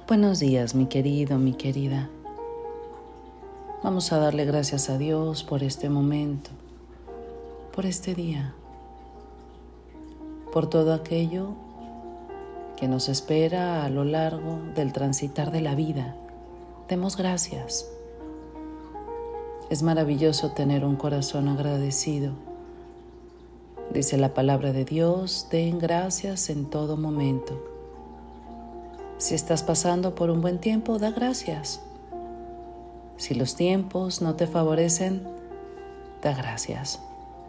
Buenos días, mi querido, mi querida. Vamos a darle gracias a Dios por este momento, por este día, por todo aquello que nos espera a lo largo del transitar de la vida. Demos gracias. Es maravilloso tener un corazón agradecido. Dice la palabra de Dios, den gracias en todo momento. Si estás pasando por un buen tiempo, da gracias. Si los tiempos no te favorecen, da gracias.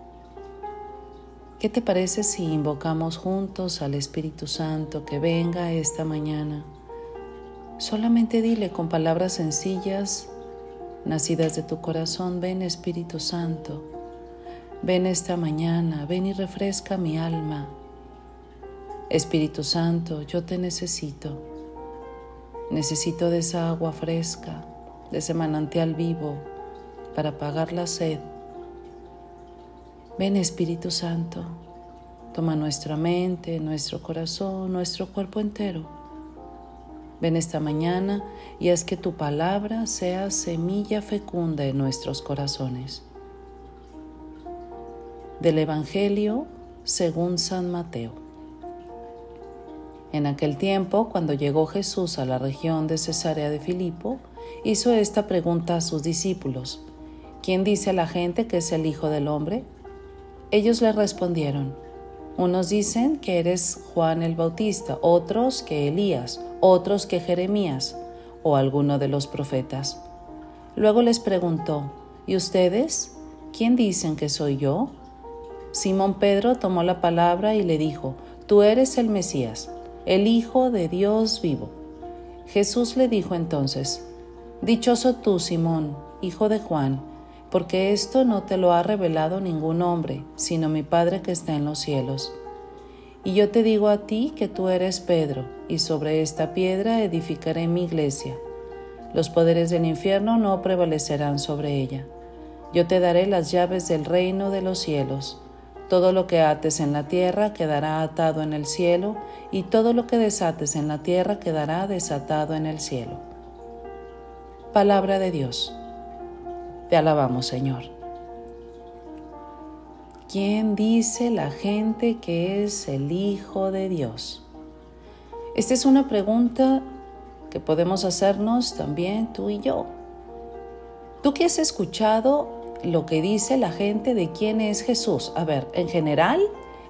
¿Qué te parece si invocamos juntos al Espíritu Santo que venga esta mañana? Solamente dile con palabras sencillas, nacidas de tu corazón, ven Espíritu Santo, ven esta mañana, ven y refresca mi alma. Espíritu Santo, yo te necesito. Necesito de esa agua fresca, de ese manantial vivo para apagar la sed. Ven Espíritu Santo, toma nuestra mente, nuestro corazón, nuestro cuerpo entero. Ven esta mañana y haz que tu palabra sea semilla fecunda en nuestros corazones. Del Evangelio según San Mateo. En aquel tiempo, cuando llegó Jesús a la región de Cesarea de Filipo, hizo esta pregunta a sus discípulos: ¿Quién dice la gente que es el Hijo del Hombre? Ellos le respondieron: unos dicen que eres Juan el Bautista, otros que Elías, otros que Jeremías o alguno de los profetas. Luego les preguntó: ¿y ustedes? ¿Quién dicen que soy yo? Simón Pedro tomó la palabra y le dijo: tú eres el Mesías, el Hijo de Dios vivo. Jesús le dijo entonces: dichoso tú, Simón, hijo de Juan, porque esto no te lo ha revelado ningún hombre, sino mi Padre que está en los cielos. Y yo te digo a ti que tú eres Pedro, y sobre esta piedra edificaré mi iglesia. Los poderes del infierno no prevalecerán sobre ella. Yo te daré las llaves del reino de los cielos. Todo lo que ates en la tierra quedará atado en el cielo, y todo lo que desates en la tierra quedará desatado en el cielo. Palabra de Dios. Te alabamos, Señor. ¿Quién dice la gente que es el Hijo de Dios? Esta es una pregunta que podemos hacernos también tú y yo. ¿Tú qué has escuchado lo que dice la gente de quién es Jesús? A ver, en general,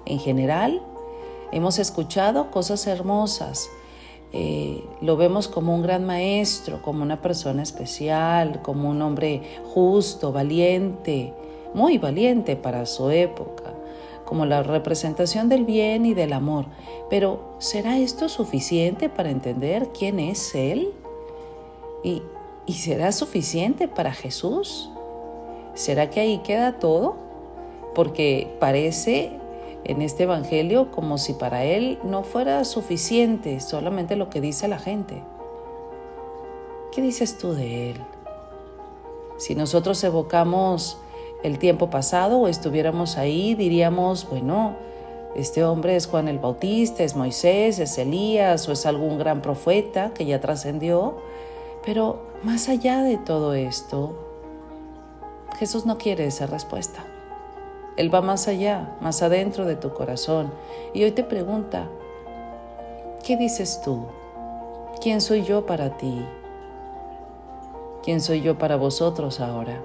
hemos escuchado cosas hermosas. Lo vemos como un gran maestro, como una persona especial, como un hombre justo, valiente, muy valiente para su época, como la representación del bien y del amor. Pero ¿será esto suficiente para entender quién es Él? ¿Y será suficiente para Jesús? ¿Será que ahí queda todo? Porque parece en este evangelio como si para él no fuera suficiente solamente lo que dice la gente. ¿Qué dices tú de él? Si nosotros evocamos el tiempo pasado o estuviéramos ahí, diríamos, bueno, este hombre es Juan el Bautista, es Moisés, es Elías o es algún gran profeta que ya trascendió. Pero más allá de todo esto, Jesús no quiere esa respuesta. Él va más allá, más adentro de tu corazón. Y hoy te pregunta, ¿qué dices tú? ¿Quién soy yo para ti? ¿Quién soy yo para vosotros ahora?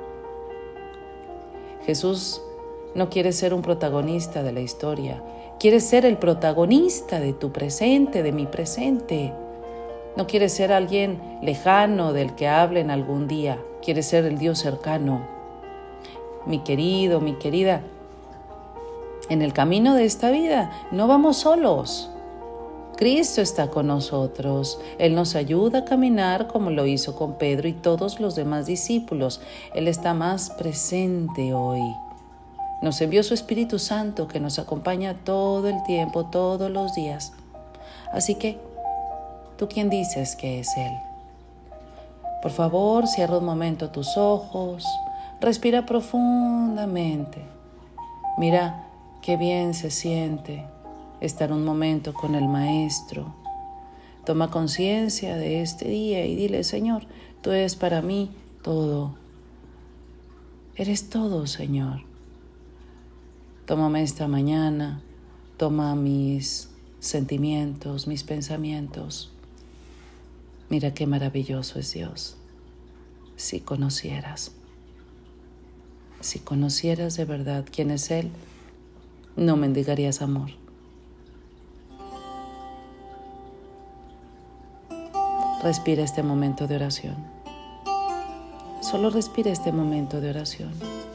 Jesús no quiere ser un protagonista de la historia. Quiere ser el protagonista de tu presente, de mi presente. No quiere ser alguien lejano del que hablen algún día. Quiere ser el Dios cercano. Mi querido, mi querida, en el camino de esta vida no vamos solos. Cristo está con nosotros. Él nos ayuda a caminar como lo hizo con Pedro y todos los demás discípulos. Él está más presente hoy. Nos envió su Espíritu Santo que nos acompaña todo el tiempo, todos los días. Así que, ¿tú quién dices que es Él? Por favor, cierra un momento tus ojos, respira profundamente. Mira qué bien se siente estar un momento con el Maestro. Toma conciencia de este día y dile, Señor, tú eres para mí todo. Eres todo, Señor. Tómame esta mañana, toma mis sentimientos, mis pensamientos. Mira qué maravilloso es Dios. Si conocieras de verdad quién es Él, no mendigarías amor. Respira este momento de oración. Solo respira este momento de oración.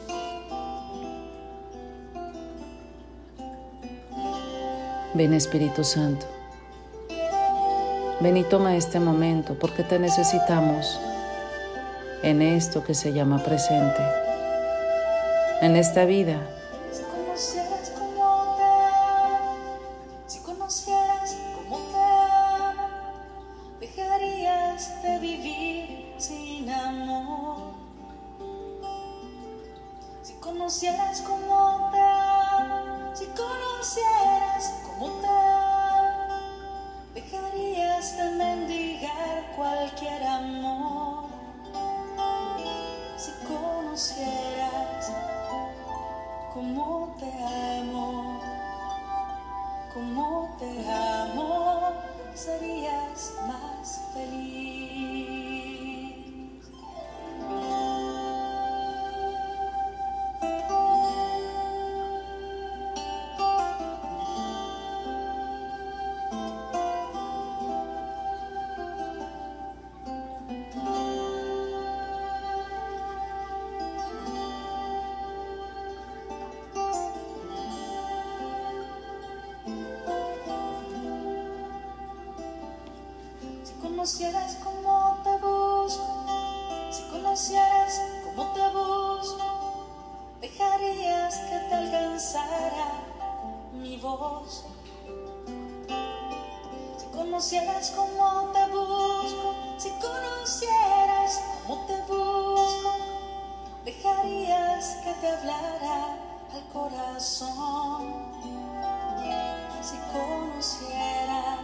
Ven, Espíritu Santo. Ven y toma este momento porque te necesitamos en esto que se llama presente, en esta vida. Si conocieras cómo te amo, si conocieras cómo te amo, dejarías de vivir sin amor. Si conocieras cómo te amo, si conocieras cómo te amo, dejarías de mendigar cualquier amor. Si conocieras cómo te amo, serías más feliz. Si conocieras cómo te busco, si conocieras cómo te busco, dejarías que te alcanzara mi voz. Si conocieras cómo te busco, si conocieras cómo te busco, dejarías que te hablara al corazón. Si conocieras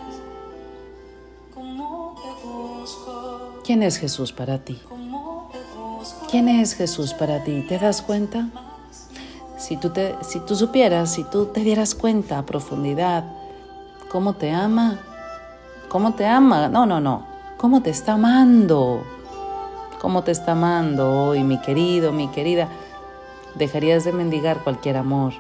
cómo te busco. ¿Quién es Jesús para ti? ¿Cómo te busco? ¿Quién es Jesús para ti? ¿Te das cuenta? Si tú supieras, si tú te dieras cuenta a profundidad, cómo te ama, cómo te ama, no, cómo te está amando hoy, mi querido, mi querida, dejarías de mendigar cualquier amor,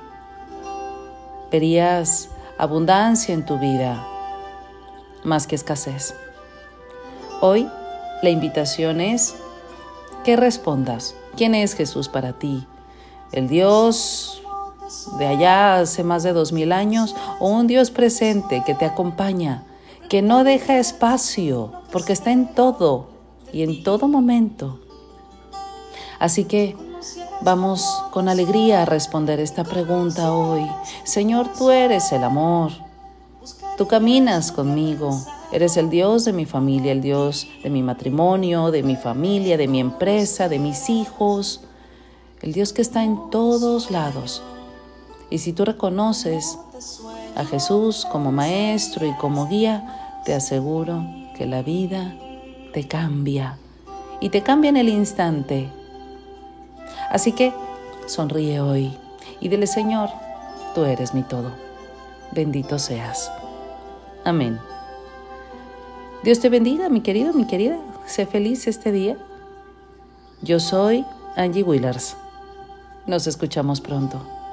verías abundancia en tu vida, más que escasez. Hoy la invitación es que respondas. ¿Quién es Jesús para ti? ¿El Dios de allá hace más de 2000 años o un Dios presente que te acompaña, que no deja espacio porque está en todo y en todo momento? Así que vamos con alegría a responder esta pregunta hoy. Señor, tú eres el amor. Tú caminas conmigo, eres el Dios de mi familia, el Dios de mi matrimonio, de mi familia, de mi empresa, de mis hijos, el Dios que está en todos lados. Y si tú reconoces a Jesús como maestro y como guía, te aseguro que la vida te cambia y te cambia en el instante. Así que sonríe hoy y dile, Señor, tú eres mi todo. Bendito seas. Amén. Dios te bendiga, mi querido, mi querida. Sé feliz este día. Yo soy Angie Willers. Nos escuchamos pronto.